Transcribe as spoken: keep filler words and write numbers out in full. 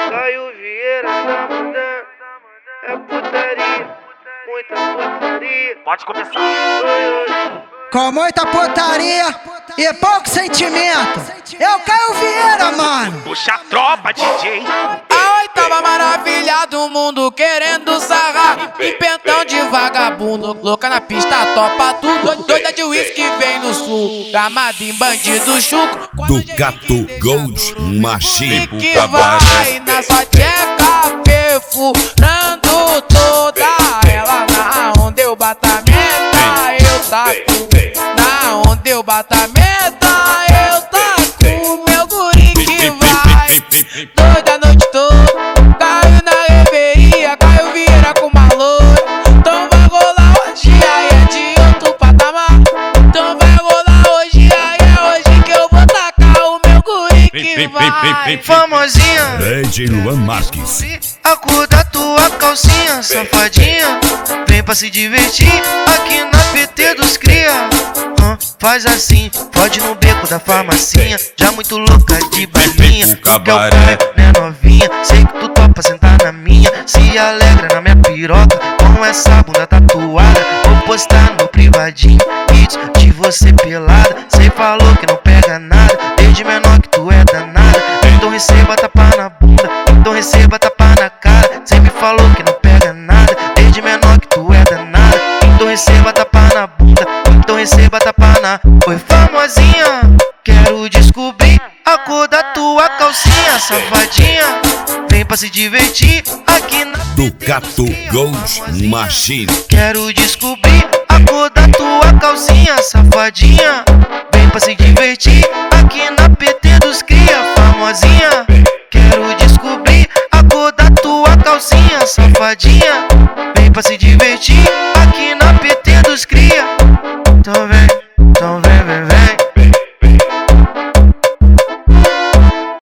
Caio Vieira tá mandando, é putaria, muita putaria. Pode começar. Com muita putaria e pouco sentimento. Eu Caio Vieira, mano. Puxa a tropa, D J. A oitava maravilha do mundo querendo sarrar. Em pentão de vagabundo, louca na pista, topa tudo. Doida de uísque vem no sul, gamada em bandido chuco. Do Gato Gold Machine. E que vai na sua tcheca, perfurando toda ela. Na onde eu bato a meta, eu taco. Na onde eu bato a meta, eu taco. Meu guri que vai doida a noite toda. Caiu na reveria, Caio Vieira com uma loura. Então vai rolar hoje, aí é de outro patamar. Então vai rolar hoje, aí é hoje que eu vou tacar o meu guri que vai. Famosinha, D J Luan Marques. a cor da tua calcinha, safadinha. Vem pra se divertir aqui na P T dos cria. Hum, faz assim, pode no beco da farmacinha. Já muito louca de balinha. O Quer o cabaré, pai, né novinha? Sei que tu topa sentar na minha. Se alegra na minha piroca com essa bunda tatuada. Vou postar no privadinho vídeos de você pelada. Cê falou que não pega nada, desde menor que tu é danada. Então receba tapa na bunda, então receba tapa na cara. Cê me falou que não pega nada, desde menor que tu é danada. Então receba tapa na bunda, então receba tapa na... Foi famosinha, quero descobrir a cor da tua calcinha, safadinha. Vem pra se divertir aqui na... Do Gato Gold Machine. Quero descobrir a cor da tua calcinha, safadinha. Vem pra se divertir aqui na P T dos cria, famosinha. Quero descobrir a cor da tua calcinha, safadinha. Vem pra se divertir aqui